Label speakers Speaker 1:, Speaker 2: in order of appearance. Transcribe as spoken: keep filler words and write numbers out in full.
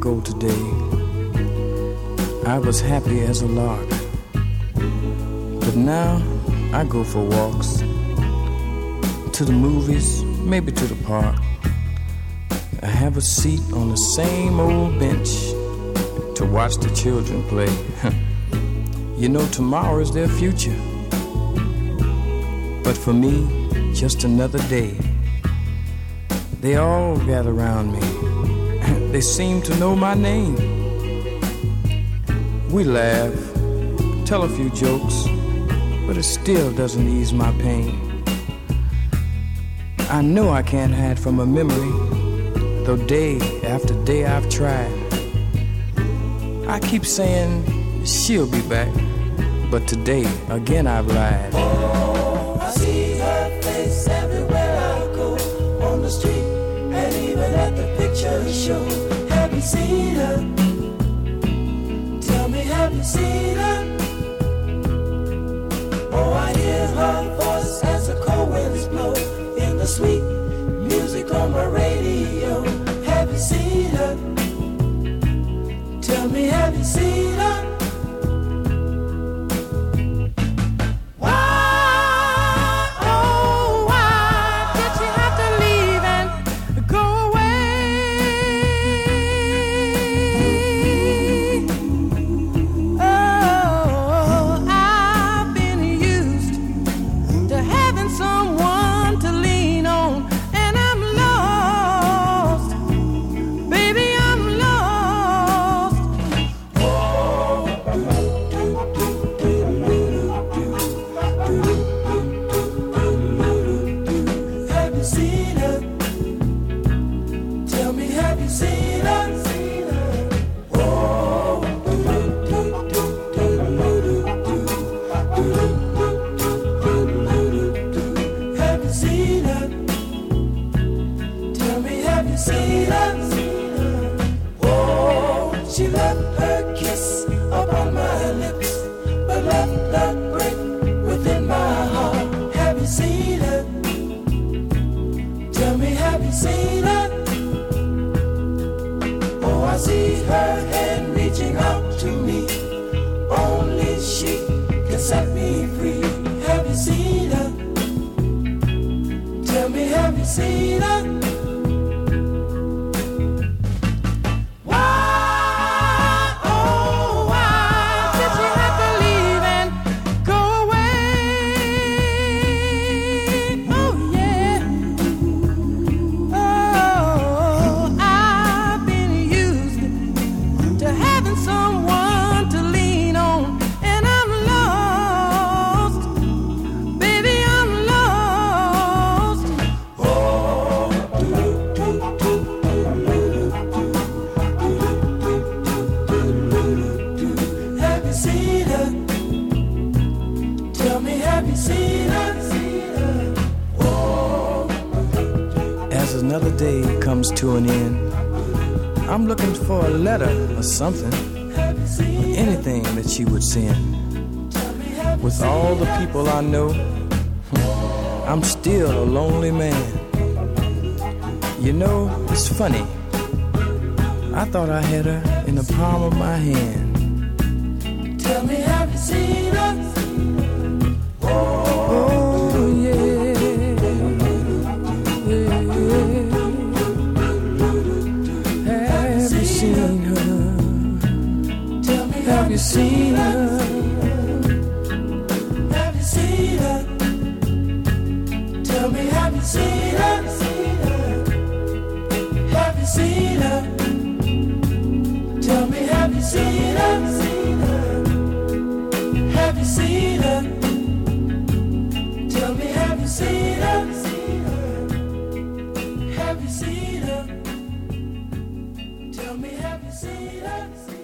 Speaker 1: ago today, I was happy as a lark. But now I go for walks, to the movies, maybe to the park. I have a seat on the same old bench to watch the children play. You know, tomorrow is their future, but for me, just another day. They all gather around me. They seem to know my name. We laugh, tell a few jokes, but it still doesn't ease my pain. I know I can't hide from a memory, though day after day I've tried. I keep saying she'll be back, but today again I've lied.
Speaker 2: Oh, I see her face everywhere I go, on the street and even at the picture show. Have you seen her? Tell me, have you seen her? Oh, I hear her voice as the cold winds blow in the sweet music on my radio. Have you seen her? Tell me, have you seen her?
Speaker 1: To an end, I'm looking for a letter or something, or anything that she would send. With all the people I know, I'm still a lonely man. You know, it's funny, I thought I had her in the palm of my hand.
Speaker 2: Tell me, have you seen her?
Speaker 1: Oh, yeah. Have you seen her?
Speaker 2: Have you seen her? Tell me, have you seen her? Have you seen her? Tell me, have you seen her? Have you seen her? Tell me, have you seen her? Have you seen her? Tell me, have you seen her?